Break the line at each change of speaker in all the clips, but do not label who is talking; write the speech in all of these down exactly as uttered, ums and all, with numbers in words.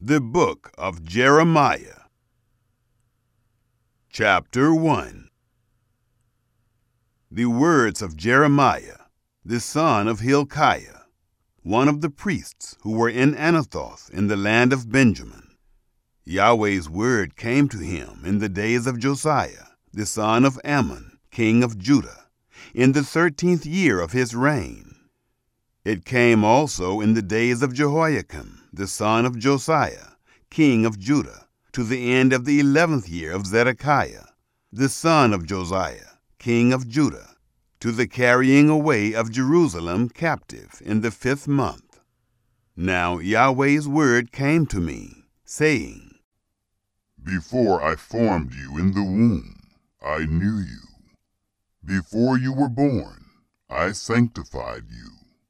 The Book of Jeremiah. Chapter one. The words of Jeremiah, the son of Hilkiah, one of the priests who were in Anathoth in the land of Benjamin. Yahweh's word came to him in the days of Josiah, the son of Ammon, king of Judah, in the thirteenth year of his reign. It came also in the days of Jehoiakim, the son of Josiah, king of Judah, to the end of the eleventh year of Zedekiah, the son of Josiah, king of Judah, to the carrying away of Jerusalem captive in the fifth month. Now Yahweh's word came to me, saying,
Before I formed you in the womb, I knew you. Before you were born, I sanctified you.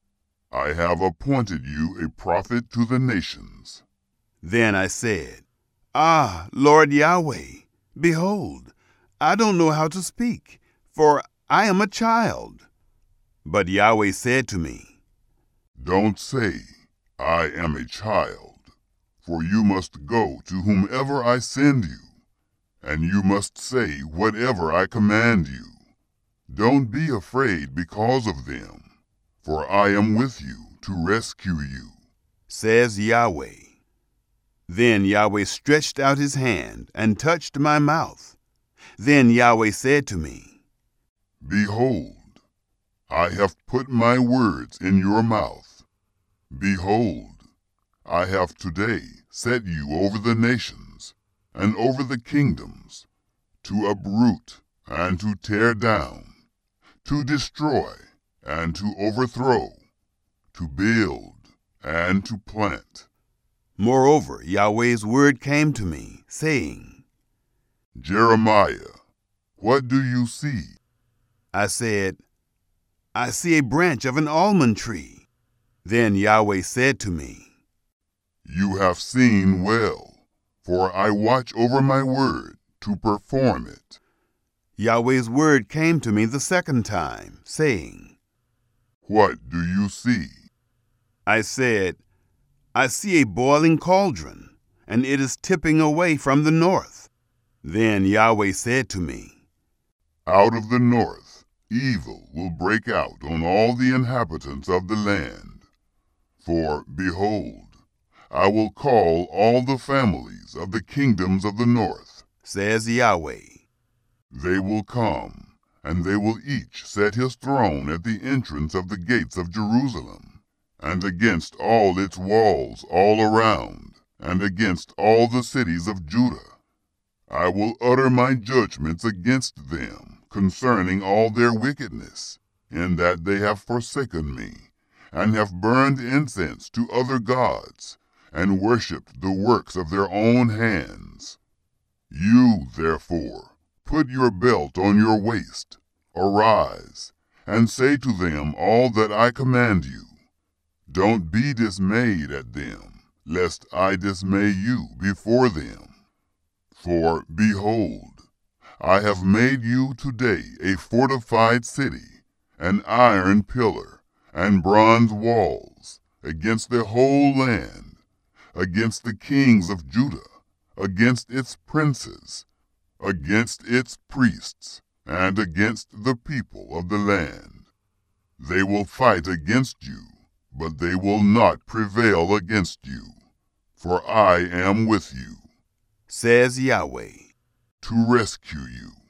I have appointed you a prophet to the nations.
Then I said, Ah, Lord Yahweh, behold, I don't know how to speak, for I am a child. But Yahweh said to me,
Don't say, I am a child, for you must go to whomever I send you, and you must say whatever I command you. Don't be afraid because of them, for I am with you to rescue you,
says Yahweh. Then Yahweh stretched out his hand and touched my mouth. Then Yahweh said to me,
Behold, I have put my words in your mouth. Behold, I have today set you over the nations and over the kingdoms, to uproot and to tear down, to destroy and to overthrow, to build and to plant.
Moreover, Yahweh's word came to me, saying,
Jeremiah, what do you see?
I said, I see a branch of an almond tree. Then Yahweh said to me,
You have seen well, for I watch over my word to perform it.
Yahweh's word came to me the second time, saying,
What do you see?
I said, I see a boiling cauldron, and it is tipping away from the north. Then Yahweh said to me,
Out of the north evil will break out on all the inhabitants of the land. For, behold, I will call all the families of the kingdoms of the north,
says Yahweh.
They will come, and they will each set his throne at the entrance of the gates of Jerusalem, and against all its walls all around, and against all the cities of Judah. I will utter my judgments against them concerning all their wickedness, in that they have forsaken me, and have burned incense to other gods, and worshipped the works of their own hands. You, therefore, put your belt on your waist, arise, and say to them all that I command you. Don't be dismayed at them, lest I dismay you before them. For, behold, I have made you today a fortified city, an iron pillar, and bronze walls, against the whole land, against the kings of Judah, against its princes, against its priests, and against the people of the land. They will fight against you, but they will not prevail against you, for I am with you,
says Yahweh,
to rescue you.